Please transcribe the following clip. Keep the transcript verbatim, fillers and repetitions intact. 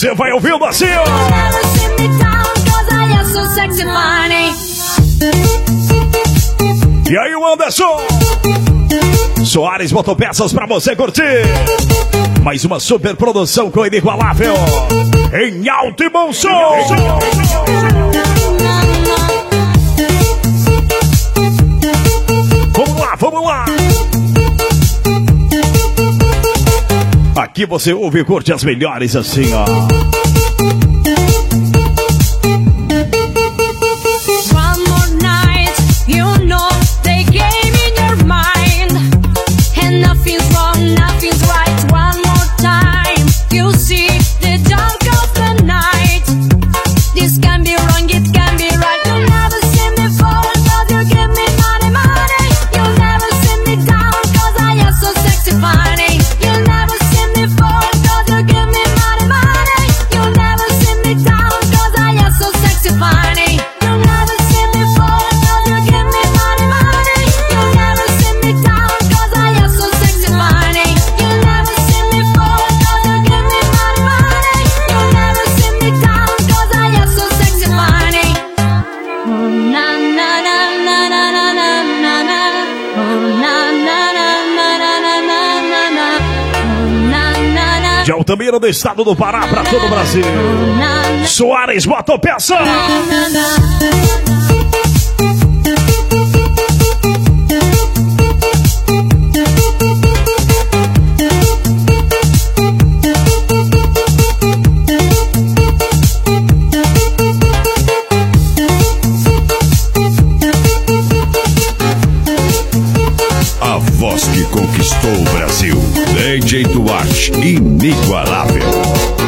você vai ouvindo assim, ó. E aí, o Anderson Soares botou peças pra você curtir. Mais uma super produção com inigualável em alto e bom som. Vamos lá, vamos lá. Aqui você ouve e curte as melhores assim, ó. De Altamira, do estado do Pará, para todo o Brasil. Soares, bota peça. A voz que conquistou o Brasil. D J Duarte, inigualável.